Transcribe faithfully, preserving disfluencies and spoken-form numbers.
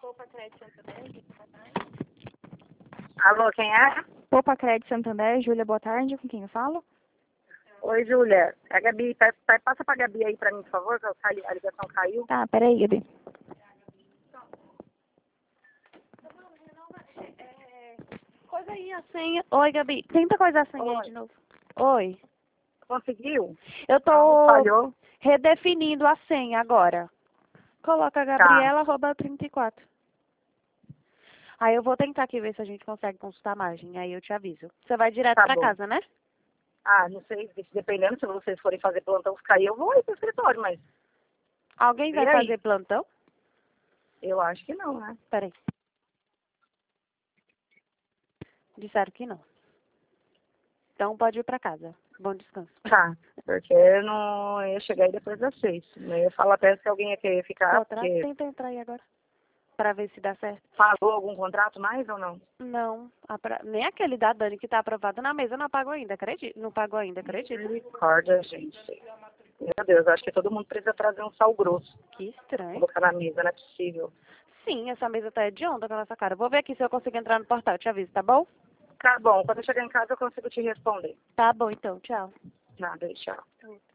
Poupa Crédito Santander. Alô, quem é? Poupa Crédito Santander, Júlia, boa tarde. Com quem eu falo? Oi, Júlia. É a Gabi. Pa- pa- Passa pra Gabi aí pra mim, por favor, que eu caí- a ligação caiu. Tá, peraí, Gabi. Coisa aí a senha. Oi, Gabi. Tenta coisar a senha aí Oi. de novo. Oi. Conseguiu? Eu Ah, tô falhou. redefinindo a senha agora. Coloca Gabriela, arroba trinta e quatro. Aí eu vou tentar aqui ver se a gente consegue consultar a margem. Aí eu te aviso. Você vai direto Tá pra bom. casa, né? Ah, não sei, dependendo se vocês forem fazer plantão ficar aí, eu vou aí pro escritório, mas Alguém vai vira aí. fazer plantão? Eu acho que não, né? Peraí. Disseram que não. Então pode ir pra casa. Bom descanso. Tá, porque eu não ia chegar aí depois das seis. Eu ia falar até se alguém ia querer ficar, Outra, porque tenta entrar aí agora. Pra ver se dá certo. pagou algum contrato mais ou não? Não, apra- nem aquele da Dani que tá aprovado na mesa não pagou ainda, acredita? Não pagou ainda, acredita? Misericórdia, gente. Meu Deus, acho que todo mundo precisa trazer um sal grosso. Que estranho. Colocar na mesa, não é possível. Sim, essa mesa tá de onda com a nossa cara. Vou ver aqui se eu consigo entrar no portal, eu te aviso, tá bom? Tá bom, quando eu chegar em casa eu consigo te responder. Tá bom, então, tchau. Nada, tchau.